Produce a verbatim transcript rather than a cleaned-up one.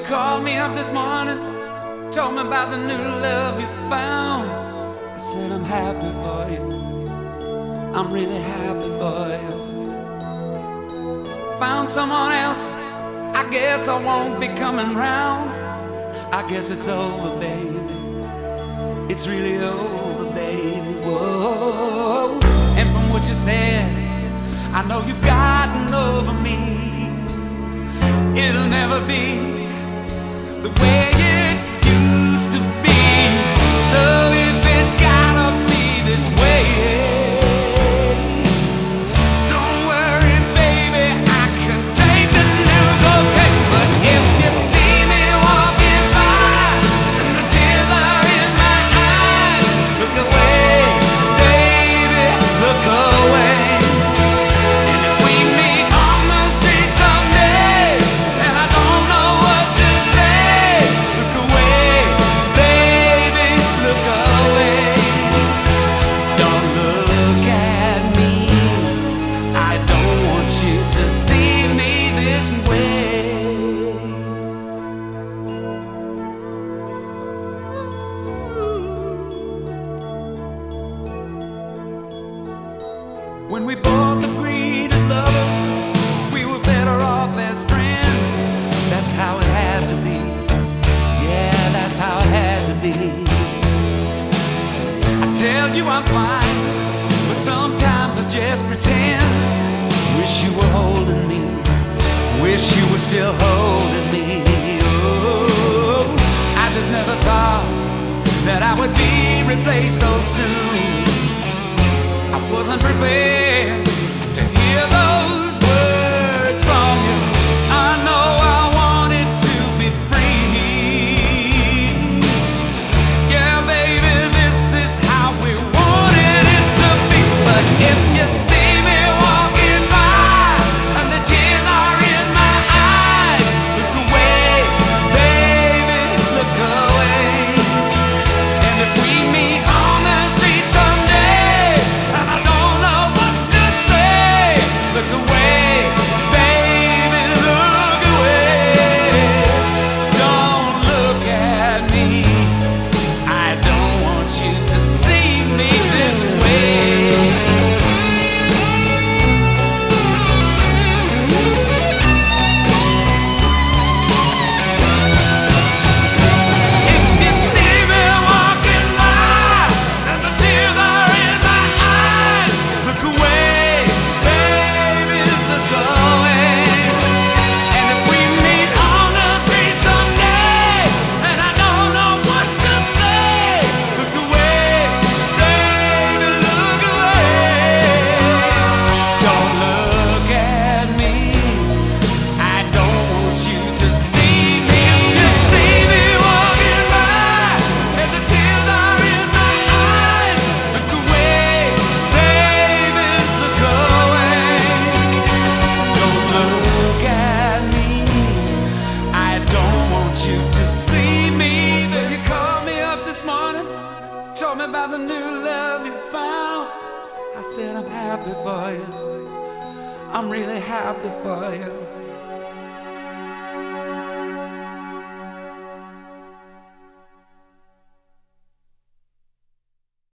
called me up this morning, told me about the new love you found. I said I'm happy for you, I'm really happy for you. Found someone else, I guess I won't be coming round. I guess it's over, baby, it's really over, baby, whoa. And from what you said, I know you've gotten over me. It'll never be the way it used to be. So if it's gotta be this way, don't worry, baby, I can take the news, okay? But if you see me walking by and the tears are in my eyes, look away, baby, look away. And if we meet on the street someday and I don't know what to say, look away, baby, look away. Don't look at me, I don't want you to see me this way. When we both agreed as lovers, we were better off as friends. That's how it had to be. Yeah, that's how it had to be. I tell you I'm fine, but sometimes I just pretend. Wish you were holding me, wish you were still holding me. Oh, I just never thought that I would be replaced so soon. I wasn't prepared to hear those words from you. I know I wanted to be free. Yeah, baby, this is how we wanted it to be. But if you see me walking by and the tears are in my eyes, look away, baby, look away. And if we meet on the street someday and I don't know what to say, look away, baby, look away. Don't look at me, I don't want you to see me this way. If you see me walking by and the tears are in my eyes, look away, baby, look away. And if we meet on the street someday and I don't know what to say, look away, baby, look away. Don't look at me, I don't want you to see me. If you see me walking by and the tears are in my eyes, look away, baby, look away. Don't look at me, I don't want you to see me. Then you called me up this morning, told me about the new love you found. I said I'm happy for you, I'm really happy for you.